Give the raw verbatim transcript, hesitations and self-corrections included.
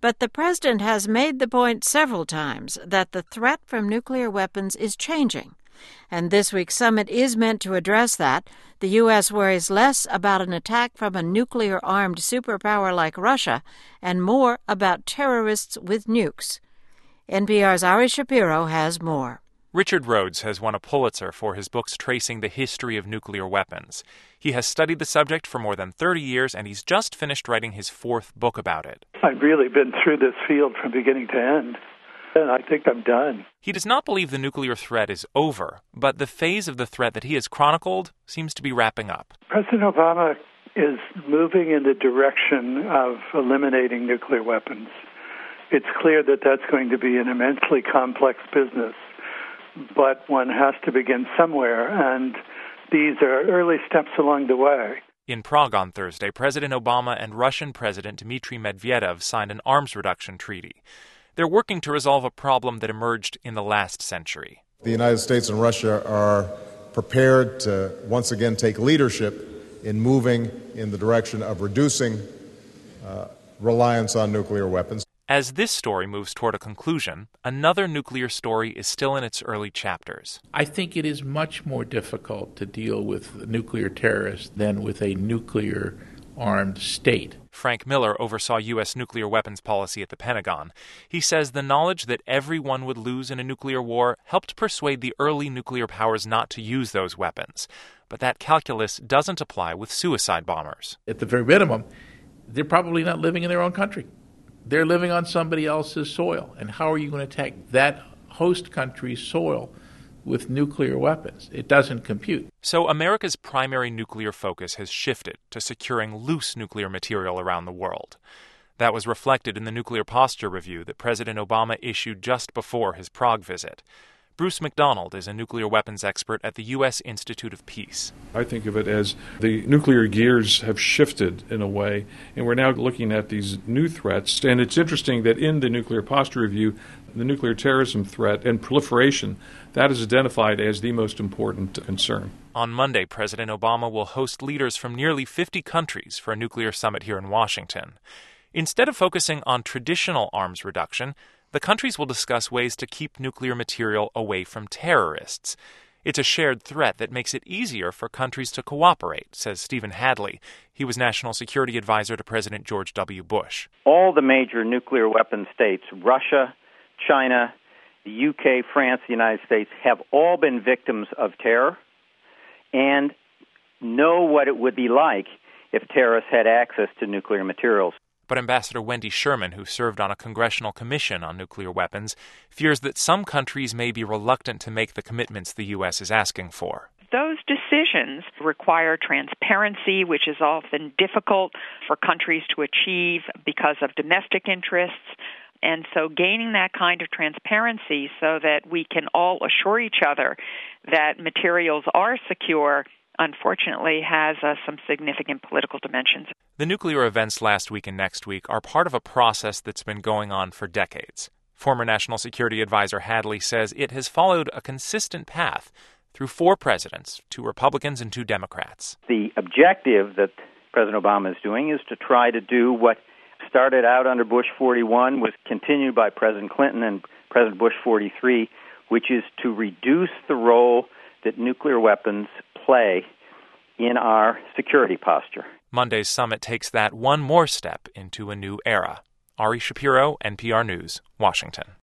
But the president has made the point several times that the threat from nuclear weapons is changing. And this week's summit is meant to address that. The U S worries less about an attack from a nuclear-armed superpower like Russia and more about terrorists with nukes. N P R's Ari Shapiro has more. Richard Rhodes has won a Pulitzer for his books tracing the history of nuclear weapons. He has studied the subject for more than thirty years, and he's just finished writing his fourth book about it. I've really been through this field from beginning to end, and I think I'm done. He does not believe the nuclear threat is over, but the phase of the threat that he has chronicled seems to be wrapping up. President Obama is moving in the direction of eliminating nuclear weapons. It's clear that that's going to be an immensely complex business, but one has to begin somewhere, and these are early steps along the way. In Prague on Thursday, President Obama and Russian President Dmitry Medvedev signed an arms reduction treaty. They're working to resolve a problem that emerged in the last century. The United States and Russia are prepared to once again take leadership in moving in the direction of reducing uh, reliance on nuclear weapons. As this story moves toward a conclusion, another nuclear story is still in its early chapters. I think it is much more difficult to deal with nuclear terrorists than with a nuclear-armed state. Frank Miller oversaw U S nuclear weapons policy at the Pentagon. He says the knowledge that everyone would lose in a nuclear war helped persuade the early nuclear powers not to use those weapons. But that calculus doesn't apply with suicide bombers. At the very minimum, they're probably not living in their own country. They're living on somebody else's soil. And how are you going to attack that host country's soil with nuclear weapons? It doesn't compute. So America's primary nuclear focus has shifted to securing loose nuclear material around the world. That was reflected in the Nuclear Posture Review that President Obama issued just before his Prague visit. Bruce McDonald is a nuclear weapons expert at the U S Institute of Peace. I think of it as the nuclear gears have shifted in a way, and we're now looking at these new threats. And it's interesting that in the Nuclear Posture Review, the nuclear terrorism threat and proliferation, that is identified as the most important concern. On Monday, President Obama will host leaders from nearly fifty countries for a nuclear summit here in Washington. Instead of focusing on traditional arms reduction, the countries will discuss ways to keep nuclear material away from terrorists. It's a shared threat that makes it easier for countries to cooperate, says Stephen Hadley. He was National Security Advisor to President George W. Bush. All the major nuclear weapon states, Russia, China, the U K, France, the United States, have all been victims of terror and know what it would be like if terrorists had access to nuclear materials. But Ambassador Wendy Sherman, who served on a congressional commission on nuclear weapons, fears that some countries may be reluctant to make the commitments the U S is asking for. Those decisions require transparency, which is often difficult for countries to achieve because of domestic interests. And so gaining that kind of transparency so that we can all assure each other that materials are secure, unfortunately, has uh, some significant political dimensions. The nuclear events last week and next week are part of a process that's been going on for decades. Former National Security Advisor Hadley says it has followed a consistent path through four presidents, two Republicans and two Democrats. The objective that President Obama is doing is to try to do what started out under Bush forty-one, was continued by President Clinton and President Bush forty-three, which is to reduce the role that nuclear weapons play in our security posture. Monday's summit takes that one more step into a new era. Ari Shapiro, N P R News, Washington.